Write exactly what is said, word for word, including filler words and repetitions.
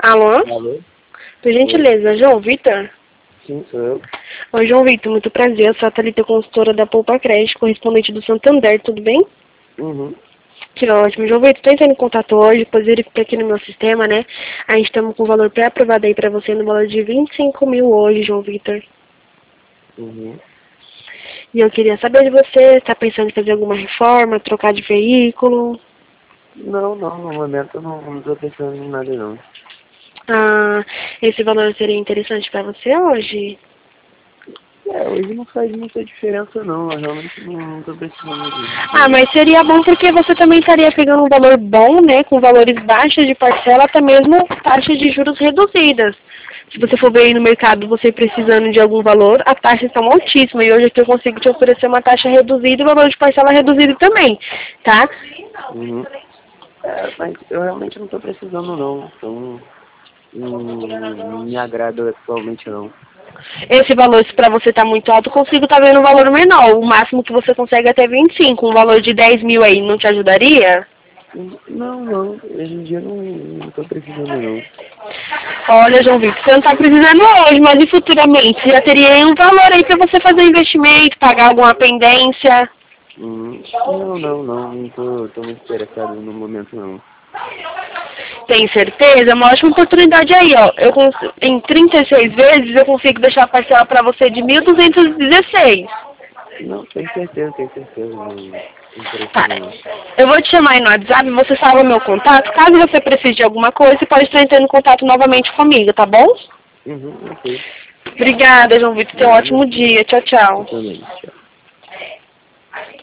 Alô? Alô? Por gentileza, João Vitor? Sim, sou eu. Oi, João Vitor, muito prazer. Eu sou a Thalita, consultora da Poupa Crédito, correspondente do Santander, tudo bem? Uhum. Que ótimo. João Vitor, estou entrando em contato hoje, pois verifiquei aqui no meu sistema, né? A gente estamos com o valor pré-aprovado aí para você no valor de vinte e cinco mil hoje, João Vitor. Uhum. E eu queria saber de você, está pensando em fazer alguma reforma, trocar de veículo? Não, não, no momento eu não, não tô pensando em nada não. Ah, esse valor seria interessante para você hoje? É, hoje não faz muita diferença não, eu realmente não, não tô precisando de Ah, dinheiro. mas seria bom porque você também estaria pegando um valor bom, né, com valores baixos de parcela, até mesmo taxas de juros reduzidas. Se você for Uhum. ver aí no mercado, você precisando de algum valor, a taxa está altíssima e hoje aqui eu consigo te oferecer uma taxa reduzida e valor de parcela reduzido também, tá? Uhum. É, mas eu realmente não tô precisando não, então não, não me agrada atualmente não. Esse valor, se para você está muito alto, eu consigo estar vendo um valor menor. O máximo que você consegue é até vinte e cinco, um valor de dez mil aí, não te ajudaria? Não, não, hoje em dia não, não tô precisando não. Olha, João Vitor, você não está precisando hoje, mas e futuramente? Já teria um valor aí para você fazer investimento, pagar alguma pendência? Uhum. Não, não, não, não tô, tô muito interessado no momento não. Tem certeza? É uma ótima oportunidade aí, ó. Eu cons... Em trinta e seis vezes eu consigo deixar a parcela para você de mil duzentos e dezesseis. Não, tenho certeza, tenho certeza, não não Tá. interessado não. Eu vou te chamar aí no WhatsApp, você salva meu contato. Caso você precise de alguma coisa, você pode estar entrando em contato novamente comigo, tá bom? Uhum, ok. Obrigada, João Vitor. Tenha um Nada. ótimo dia. Tchau, Eu tchau. também. Tchau.